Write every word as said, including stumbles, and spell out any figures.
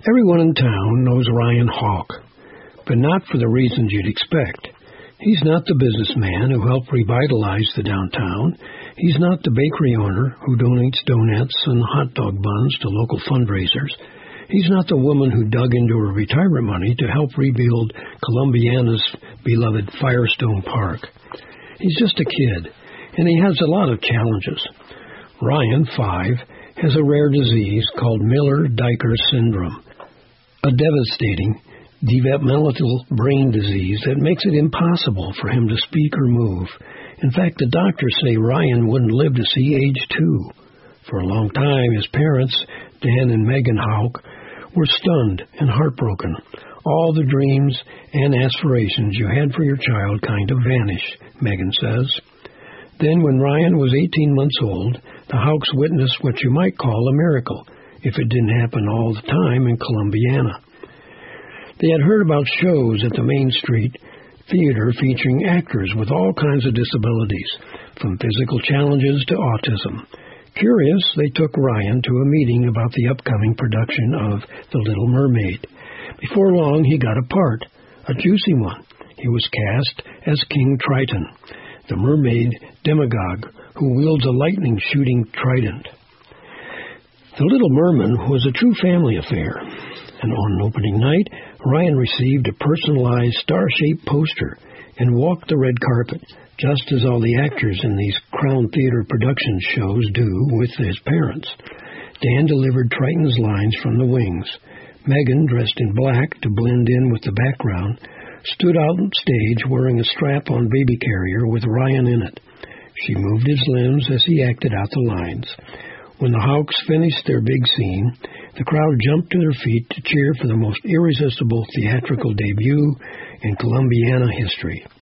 Everyone in town knows Ryan Hawk, but not for the reasons you'd expect. He's not the businessman who helped revitalize the downtown. He's not the bakery owner who donates donuts and hot dog buns to local fundraisers. He's not the woman who dug into her retirement money to help rebuild Columbiana's beloved Firestone Park. He's just a kid, and he has a lot of challenges. Ryan, five, has a rare disease called Miller-Dieker syndrome, a devastating developmental brain disease that makes it impossible for him to speak or move. In fact, the doctors say Ryan wouldn't live to see age two. For a long time, his parents, Dan and Megan Hawk, were stunned and heartbroken. All the dreams and aspirations you had for your child kind of vanished, Megan says. Then, when Ryan was eighteen months old, the Hawks witnessed what you might call a miracle, if it didn't happen all the time in Columbiana. They had heard about shows at the Main Street Theater featuring actors with all kinds of disabilities, from physical challenges to autism. Curious, they took Ryan to a meeting about the upcoming production of The Little Mermaid. Before long, he got a part, a juicy one. He was cast as King Triton, the mermaid demagogue who wields a lightning-shooting trident. The Little Merman was a true family affair, and on opening night, Ryan received a personalized star-shaped poster and walked the red carpet, just as all the actors in these Crown Theater production shows do with his parents. Dan delivered Triton's lines from the wings. Megan, dressed in black to blend in with the background, stood out on stage wearing a strap-on baby carrier with Ryan in it. She moved his limbs as he acted out the lines. When the Hawks finished their big scene, the crowd jumped to their feet to cheer for the most irresistible theatrical debut in Columbiana history.